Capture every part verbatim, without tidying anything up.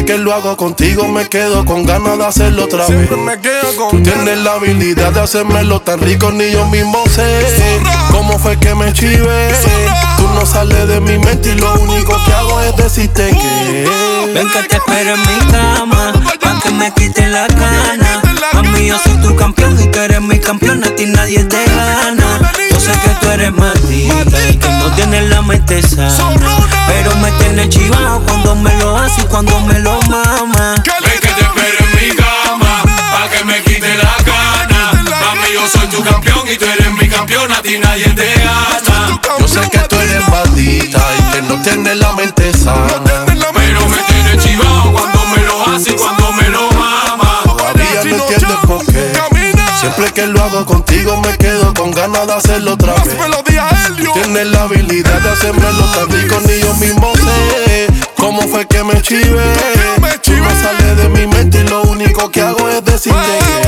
que lo hago contigo me quedo con ganas de hacerlo otra vez. Siempre me quedo con Tú tienes la habilidad de hacérmelo tan rico, ni yo mismo sé cómo fue que me chivé. Tú no sales de mi mente y lo único que hago es decirte que ven que te espero en mi cama, pa' que me quite la gana. Mami, yo soy tu campeón y tú eres mi campeón, a ti nadie te gana. Yo sé que tú eres maldita y que no tienes la mente sana, pero me tienes chivado cuando me lo haces y cuando me lo mama. Ven que te espero en mi cama, pa' que me quite la gana. Mami, yo soy tu campeón y tú eres mi campeón, a ti nadie te gana. yo sé que tú eres maldita y que no tienes la mente sana, pero me tienes chivado cuando me lo haces y cuando me lo mama. todavía no entiendes por qué. Siempre que lo hago contigo me quedo con ganas de hacerlo otra vez. Tú tienes la habilidad de hacérmelo tan rico, ni yo mismo sé cómo fue que me chivé. Tú no sales de mi mente y lo único que hago es decirte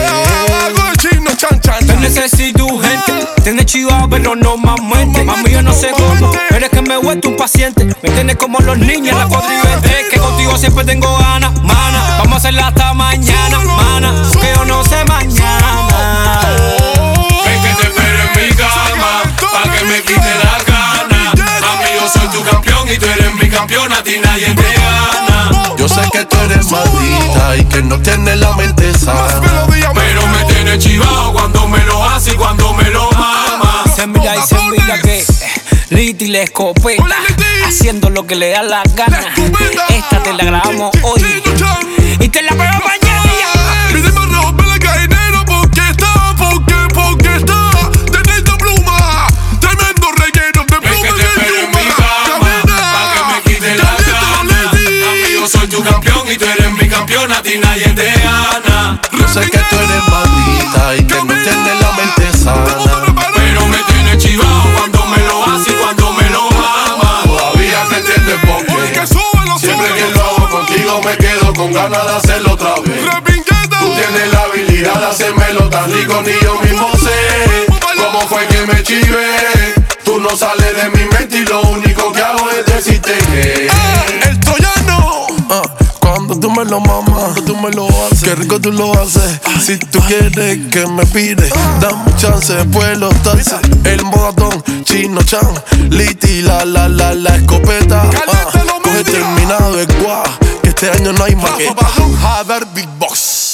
que Te necesito urgente, tienes chivado pero no más mente. Mami, yo no sé cómo, pero es que me he vuelto un paciente. Me tienes como los niños la cuadrivete, que contigo siempre tengo ganas, mana. Vamos a hacerla hasta mañana, mana, que yo no sé mañana. Ven que te espero en mi cama, pa' que me quite la gana. Mami, yo soy tu campeón y tú eres mi campeón, a ti nadie te gana. yo sé que tú eres maldita y que no tienes la mente sana, pero me tienes chivado cuando me lo haces y cuando me lo mama. Se mira y se mira que Liti la escopeta, haciendo lo que le da la gana. Esta te la grabamos hoy y te la pego mañana. Mi dime rompe la cadenera porque está, porque, porque está teniendo pluma, tremendo relleno de Ven que pluma te espero en mi cama, pa' que me quite la gana. Mami, yo soy tu campeón y tú eres mi campeón, a ti nadie te gana. yo sé que tú eres maldita y que no tienes la mente sana, pero me tienes chivado cuando me lo haces y cuando me lo mama. todavía no entiendes por qué. Siempre que lo hago contigo me quedo con ganas de hacerlo otra vez. Tú tienes la habilidad de hacérmelo tan rico, ni yo mismo sé cómo fue que me chivé. Tú no sales de mi mente y lo único que hago es decirte que El troyano. ah, cuando tú me lo mamas, cuando tú me lo haces, qué rico tú lo haces. Si tú quieres que me pide, dame chance, después los taxes. El modatón, Chino Chan, Liti, la la la la escopeta. Ah, coge terminado de guau, que este año no hay más que A ver, Big Boss.